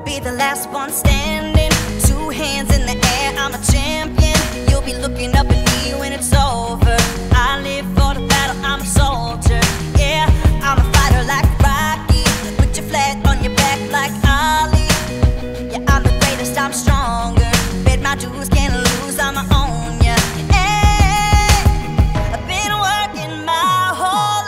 be the last one standing. Two hands in the air, I'm a champion. You'll be looking up at me when it's over. I live for the battle, I'm a soldier. Yeah, I'm a fighter like Rocky. Put your flag on your back like Ali. Yeah, I'm the greatest, I'm stronger. Bet my dues, can't lose, I'ma own ya. Hey, I've been working my whole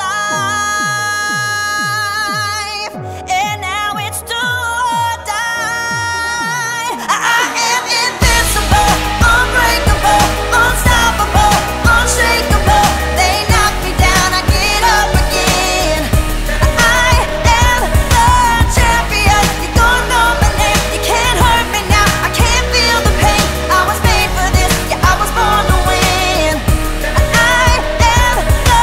life, and now it's do or die. I am invincible, unbreakable, unstoppable, unshakable. They knock me down, I get up again. I am the champion. You're gonna know my name. You can't hurt me now. I can't feel the pain. I was made for this. Yeah, I was born to win. I am the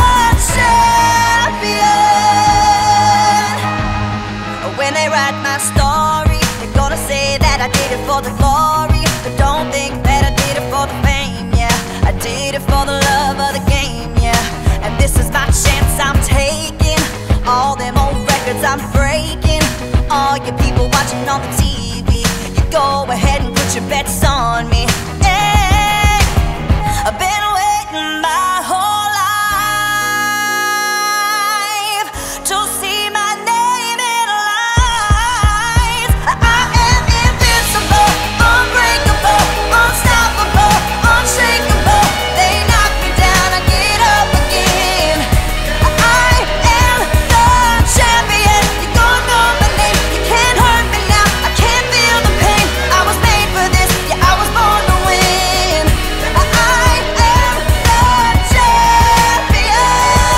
champion. When they write my story, they're gonna say that I did it for the glory, but don't think that I did it for the fame. Yeah, I did it for the love of the game. Yeah, and this is my chance I'm taking. All them old records I'm breaking. All you people watching on the TV, you go ahead and put your bets on me. Hey, I've been waiting my whole life to see my name in lights. I am invincible, unbreakable, unstoppable, unshakable. They knock me down, I get up again. I am the champion. You're gonna know my name. You can't hurt me now. I can't feel the pain. I was made for this. Yeah, I was born to win. I am the champion.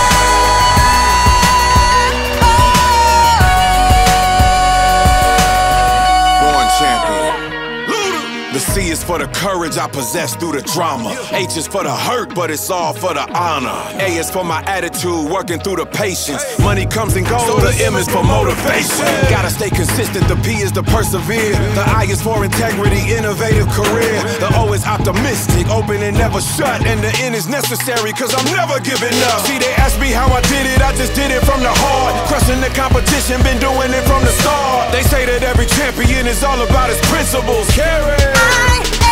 Born champion. The C is for the courage I possess through the drama. H is for the hurt, but it's all for the honor. A is for my attitude, working through the patience. Money comes and goes, so the M is for motivation. Gotta stay consistent, the P is to persevere. The I is for integrity, innovative career. The O is optimistic, open and never shut. And the N is necessary, cause I'm never giving up. See, they ask me how I did it, I just did it from the heart. Crushing the competition, been doing it from the start. They say that every champion is all about his principles. Carry. I